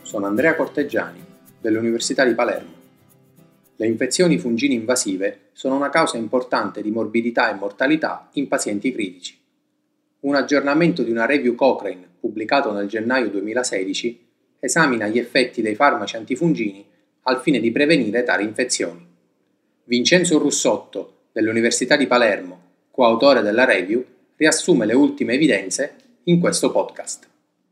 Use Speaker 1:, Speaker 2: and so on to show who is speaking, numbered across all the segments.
Speaker 1: sono Andrea Corteggiani, dell'Università di Palermo. Le infezioni fungine invasive sono una causa importante di morbidità e mortalità in pazienti critici. Un aggiornamento di una review Cochrane, pubblicato nel gennaio 2016, esamina gli effetti dei farmaci antifungini al fine di prevenire tali infezioni. Vincenzo Russotto, dell'Università di Palermo, coautore della review, riassume le ultime evidenze in questo podcast.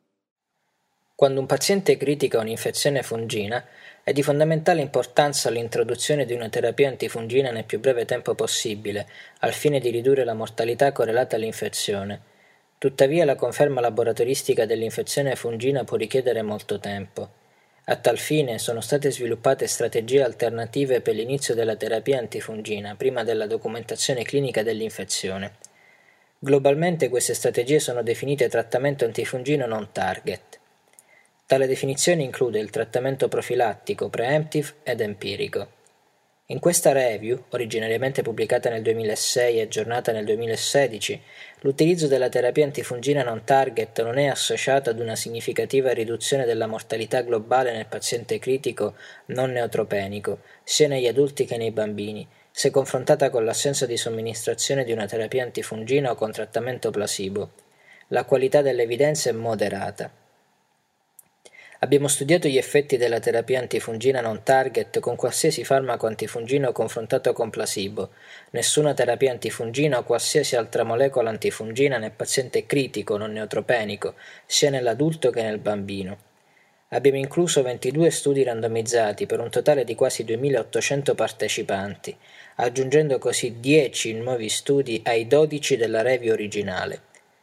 Speaker 2: Quando un paziente critica un'infezione fungina, è di fondamentale importanza l'introduzione di una terapia antifungina nel più breve tempo possibile, al fine di ridurre la mortalità correlata all'infezione. Tuttavia, la conferma laboratoristica dell'infezione fungina può richiedere molto tempo. A tal fine sono state sviluppate strategie alternative per l'inizio della terapia antifungina, prima della documentazione clinica dell'infezione. Globalmente queste strategie sono definite trattamento antifungino non target. Tale definizione include il trattamento profilattico, preemptive ed empirico. In questa review, originariamente pubblicata nel 2006 e aggiornata nel 2016, l'utilizzo della terapia antifungina non target non è associato ad una significativa riduzione della mortalità globale nel paziente critico non neotropenico, sia negli adulti che nei bambini, se confrontata con l'assenza di somministrazione di una terapia antifungina o con trattamento placebo. La qualità dell'evidenza è moderata. Abbiamo studiato gli effetti della terapia antifungina non target con qualsiasi farmaco antifungino confrontato con placebo, nessuna terapia antifungina o qualsiasi altra molecola antifungina nel paziente critico non neotropenico, sia nell'adulto che nel bambino. Abbiamo incluso 22 studi randomizzati per un totale di quasi 2.800 partecipanti, aggiungendo così 10 nuovi studi ai 12 della review originale.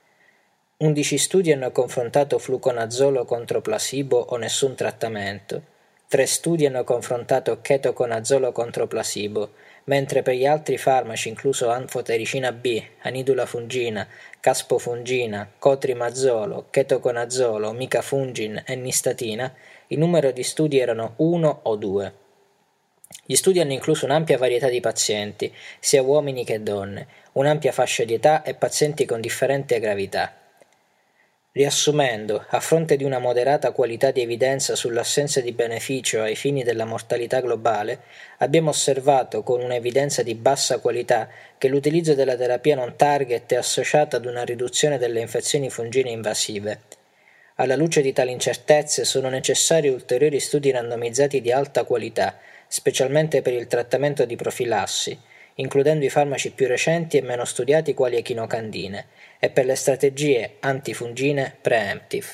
Speaker 2: 11 studi hanno confrontato fluconazolo contro placebo o nessun trattamento, 3 studi hanno confrontato chetoconazolo contro placebo, mentre per gli altri farmaci, incluso anfotericina B, anidula fungina, caspofungina, cotrimazolo, chetoconazolo, micafungin e nistatina, il numero di studi erano 1 o 2. Gli studi hanno incluso un'ampia varietà di pazienti, sia uomini che donne, un'ampia fascia di età e pazienti con differente gravità. Riassumendo, a fronte di una moderata qualità di evidenza sull'assenza di beneficio ai fini della mortalità globale, abbiamo osservato con un'evidenza di bassa qualità che l'utilizzo della terapia non target è associato ad una riduzione delle infezioni fungine invasive. Alla luce di tali incertezze sono necessari ulteriori studi randomizzati di alta qualità, specialmente per il trattamento di profilassi, includendo i farmaci più recenti e meno studiati quali echinocandine, e per le strategie antifungine preemptive.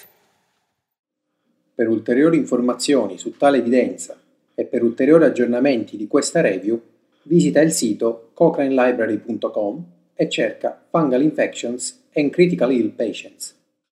Speaker 1: Per ulteriori informazioni su tale evidenza e per ulteriori aggiornamenti di questa review, visita il sito cochranelibrary.com e cerca Fungal Infections and Critical Ill Patients.